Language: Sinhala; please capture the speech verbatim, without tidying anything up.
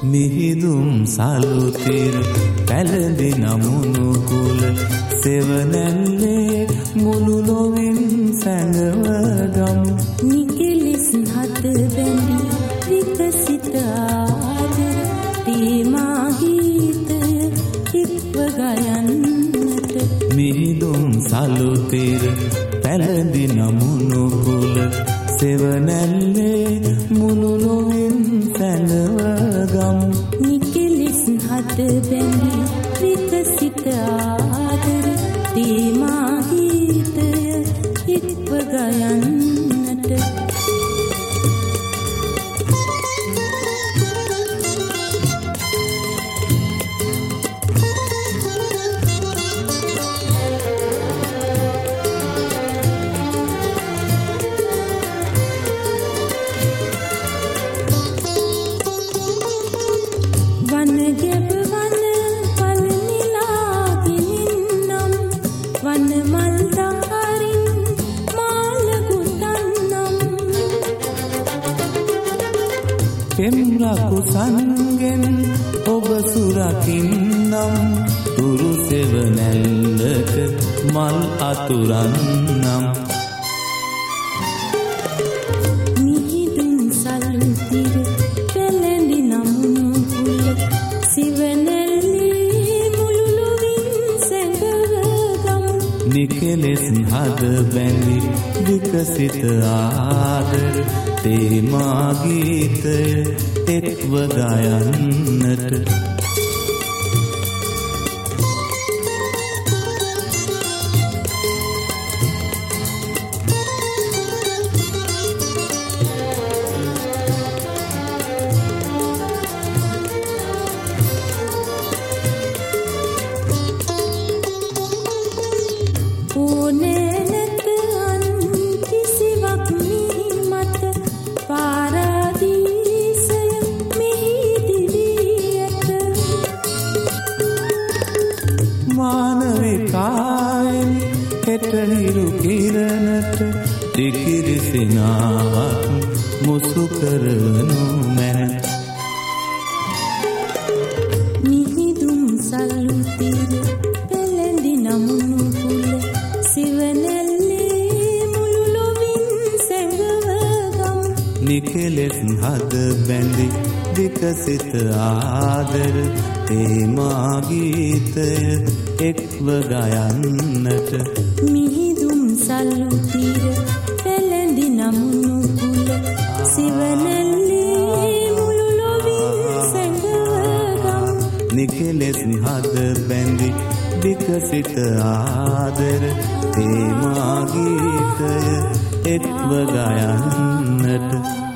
මිහිදුම් සලුතිර පැළඳි නමුණු කුල සෙවනැල්ලේ මුළු ලොවින් සැඟවගම් නිකෙලෙස් හත බැඳි විකසිත ආදර තේමා ගීතය එක්ව ගයන්නට මිහිදුම් සලුතිර පැළඳි නමුණු කුල සෙවනැල්ලේ මුළු ලොවින් සැඟවගම් නිකෙලෙස් හත බැඳි විකසිත ආදර තේමා ගීතය එක්ව ගයන්නට පෙම්රකු සංගෙන් ඔබ සුරකින්නම් තුරු සෙවනැල්ලක මල් අතුරන්නම් මිහිදුම් සලුතිර පැළඳි නමුණු කුල සෙවනැල්ලේ මුළු ලොවින් සැඟවගම් නිකෙලෙස් හද බැඳි විකසිත ආදර තේමා ගීතය එක්ව ගයන්නට මානවිකායි හෙටහිරු කිරණට දිකිරිසිනාවක් මුසු කරවනු මැන මිහිදුම් සලුතිර පැළඳි නමුණු කුල සෙවනැල්ලේ මුළු ලොවින් සැඟවගම් නිකෙලෙස් හද බැඳි විකසිත ආදර තේමා ගීතය එක්ව ගයන්නට මිහිදුම් සලුතිර පැළඳි නමුණු කුල සෙවනැල්ලේ මුළු ලොවින් සැඟවගම් නිකෙලෙස් හද බැඳි විකසිත ආදර තේමා ගීතය එක්ව ගයන්නට